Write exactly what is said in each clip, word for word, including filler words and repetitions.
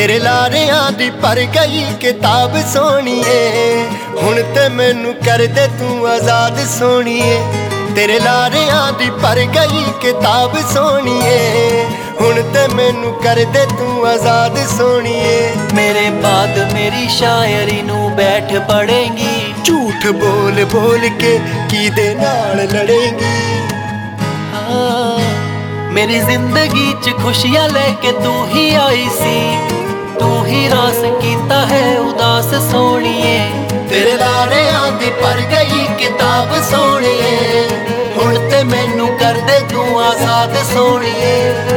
तेरे लारियां दी भर गई किताब सोहणीए, हुण ते मैनू कर दे तू आजाद सोहणीए। तेरे लारियां दी भर गई किताब सोहणीए, हुण ते मैनू कर दे तू आजाद सोहणीए। मेरे बाद मेरी शायरी नू बैठ पढ़ेंगी, झूठ बोल बोल के किदे नाल लड़ेंगी। मेरी जिंदगी च खुशियां लेके तू ही आई सी, तू ही रास कीता है उदास सोहणीए। तेरे लारियां दी भर गई किताब सोहणीए, हुण ते मैनू कर दे तू आजाद सोहणीए।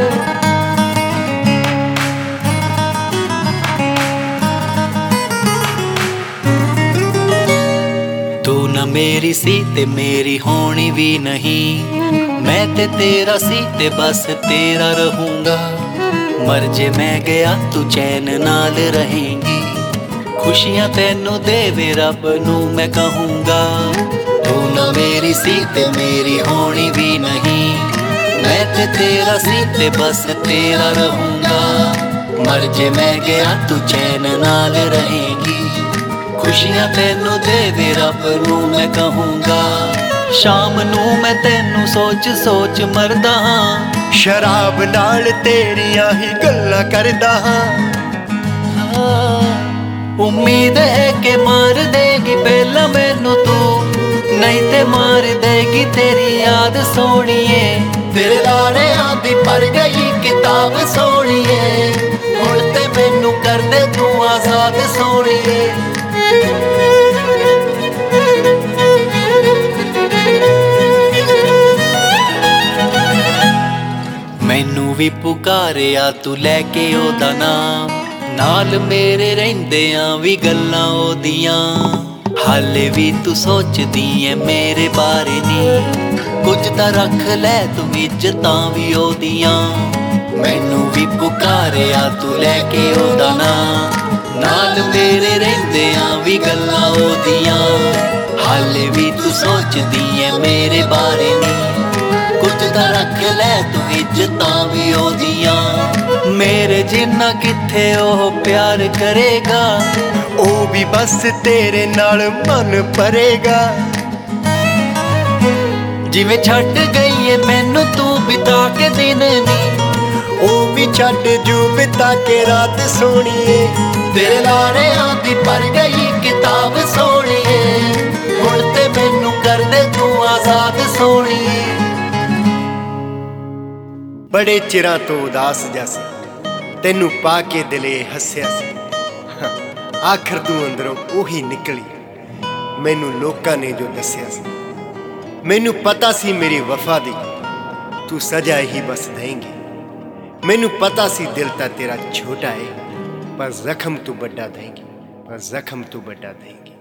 तू न मेरी सी ते मेरी होनी भी नहीं, मैं ते तेरा सी ते बस तेरा रहूंगा। मर जे मैं गया तू चैन नाल रहेंगी, खुशियां तेनू देवे रब नू मैं कहूंगा। तू न मेरी सी ते मेरी होनी भी नहीं, मैं ते तेरा सी ते बस तेरा रहूंगा। मर जे मैं गया तू चैन नाल रहेंगी, खुशियां तेनू देवे रब नू मैं कहूंगा। शाम नू मैं तेनू सोच सोच मरदा हां, शराब नाल तेरियां ही गल्लां करदा हां। उम्मीद है कि मार देगी पहला मैनू तू, नहीं ते मार देगी तेरी याद सोहणीए। तेरे लारियां दी भर गई किताब सोहणीए, हुण ते मैनू कर दे तू आजाद सोहणीए। मैनू भी पुकारिया तू लैके ओदा नाम, नाल मेरे रहिंदियां भी गल्लां ओदियां। हाले भी तू सोचदी ऐ मेरे बारे नी, कुछ तां रख लै तू इज्जतां भी ओदियां। मैनू भी पुकारिया तू लैके ओदा नाम, नाल मेरे रहिंदियां भी गल्लां ओदियां। हाले भी तू सोचदी ऐ मेरे बारे नी, कुछ तां रख लै तू इज्जतां भी ओदियां। मेरे जिन्ना किथे ओह प्यार करेगा, ओ भी बस तेरे नाल मन भरेगा। जिवें छड्ड गई है मैनू तू बिता के दिन नी, ओ भी छड्ड जू बिता के रात सोहणीए। तेरे लारियां दी भर गई किताब सोहणीए, हुण ते मैनू कर दे तू आजाद सोहणीए। बड़े चिरां तो उदास जैसे तेनू पा के दिले हस्या सी, आखिर तू अंदरों ओही निकली मैनू लोकां ने जो दस्या सी। मैनू पता सी मेरी वफा दी तू सजा ही बस देंगी, मैनू पता सी दिल ता तेरा छोटा है, पर जख्म तू बड़ा देंगी, पर जख्म तू बड़ा देंगी।